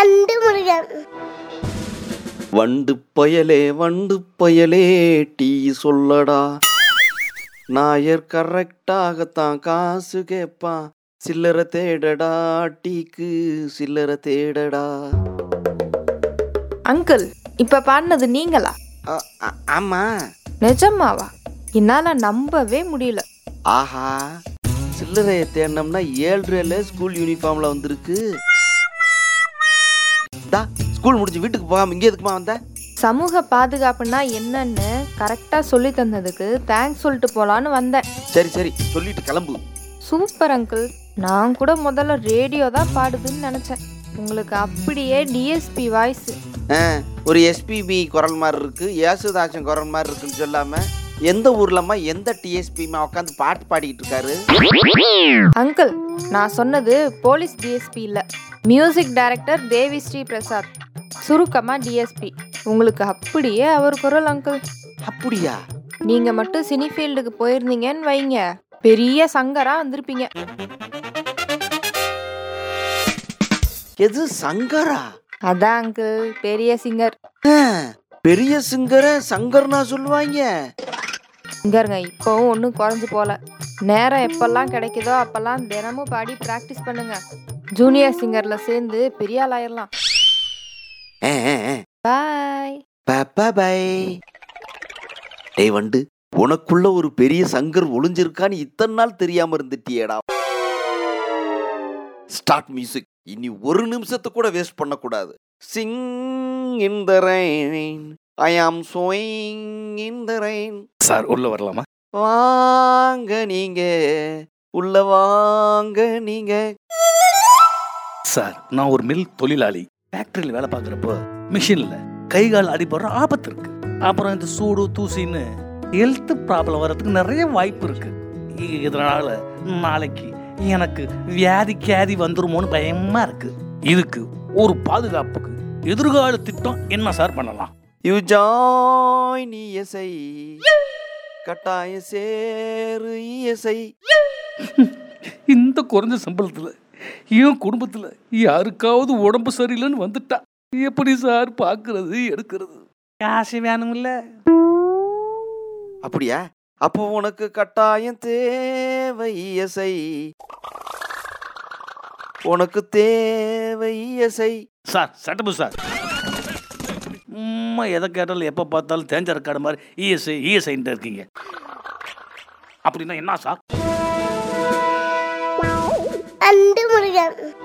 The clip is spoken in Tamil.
அண்டு முருகன். வண்டு பயலே டீ சொல்லடா, நாயர் கரெக்டாகத்தான் காசு கேட்பான், சில்லற தேடடா டீக்கு சில்லற தேடடா. அங்கிள், இப்ப பாடினது நீங்களா? ஆமா. நிஜமாவா? என்னால நம்பவே முடியல. ஆஹா, சில்லறைய தேடினோம்னா 7 ரூபாயில ஸ்கூல் யூனிஃபார்ம்ல வந்திருக்கு. ஸ்கூல் முடிஞ்சு வீட்டுக்கு போகாம இங்கே எதுக்குமா வந்த? சமூக பாதுகாப்புனா என்னன்னு கரெக்டா சொல்லி தந்ததுக்கு தேங்க்ஸ் சொல்லிட்டு போலான்னு வந்தேன். சரி சரி, சொல்லிட்டு கிளம்பு. Super uncle. நான் கூட முதல்ல ரேடியோ தான் பாடுதுன்னு நினைச்சேன். உங்களுக்கு அப்படியே டிஎஸ்பி வாய்ஸ். ஒரு எஸ்பிபி குரல் மாதிரி இருக்கு, ஏசுதாசன் குரல் மாதிரி இருக்குன்னு சொல்லாம எந்த ஊர்லமா எந்த டிஎஸ்பிமா உட்காந்து பாட்டு பாடிக்கிட்டு இருக்காரு? அங்கிள், நான் சொன்னது போலீஸ் டிஎஸ்பி இல்ல, மியூசிக் டைரக்டர் தேவி ஸ்ரீ பிரசாத், சுருக்கமா டிஎஸ்பி. உங்களுக்கு அப்படியே அவர் குரல் அங்கிள். அப்படியா? நீங்க மட்டும் சினி ஃபீல்டுக்கு போயிருந்தீங்கன்னு வைங்க, பெரிய சங்கரா வந்திருப்பீங்க. எது சங்கரா? அதான் அங்கிள், பெரிய சிங்கர். பெரிய சிங்கரை சங்கர்னா சொல்லுவாங்க. சிங்கருங்க இப்போவும் ஒன்றும் குறைஞ்சு போல. நேரம் எப்பெல்லாம் கிடைக்குதோ அப்பெல்லாம் தினமும் பாடி ப்ராக்டிஸ் பண்ணுங்க. ஜூனியர் சிங்கர்ல சேர்ந்து பெரிய ஆள் ஆயிரலாம். பாய் பாய். டேய் வண்டு, உனக்குள்ள ஒரு பெரிய சங்கர் ஒளிஞ்சிருக்கான்னு இத்தனை நாள் தெரியாம இருந்துட்டியேடா. Start music. இனி ஒரு நிமிஷத்தை கூட வேஸ்ட் பண்ணக்கூடாது. சிங் இன் the rain, I am showing in the rain. Sir உள்ள வரலாமா? வாங்க நீங்க, உள்ள வாங்க நீங்க. சார், நான் ஒரு மில் தொழிலாளி. ஃபேக்டரியில் வேலை பார்க்குறப்போ மிஷினில் கை கால் அடிபடுற ஆபத்து இருக்கு. அப்புறம் இந்த சூடு தூசின்னு ஹெல்த் ப்ராப்ளம் வர்றதுக்கு நிறைய வாய்ப்பு இருக்கு. இதனால நாளைக்கு எனக்கு வியாதி வந்துருமோன்னு பயமா இருக்கு. இதுக்கு ஒரு பாதுகாப்புக்கு எதிர்கால திட்டம் என்ன சார் பண்ணலாம்? யூ ஜாயின் இஎஸ்ஐ, கட்டாய சேரு இஎஸ்ஐ. இந்த குறைஞ்ச சம்பளத்துல என் குடும்பத்துல யாருக்காவது உடம்பு சரியில்லைன்னு வந்துட்டா எப்படி சார் பாக்குறது எடுக்கிறது? காசு வேணும்ல. அப்படியா? அப்போ உனக்கு கட்டாயம் தேவை இஎஸ்ஐ, உனக்கு தேவை இஎஸ்ஐ. சார் சட்டப்பு சார், எதை கேட்டாலும் எப்போ பார்த்தாலும் தேஞ்ச ரெக்கார்டு மாதிரி இஎஸ்ஐன்ட்டு இருக்கீங்க. அப்படின்னா என்ன சார்? அண்டு முருகன்.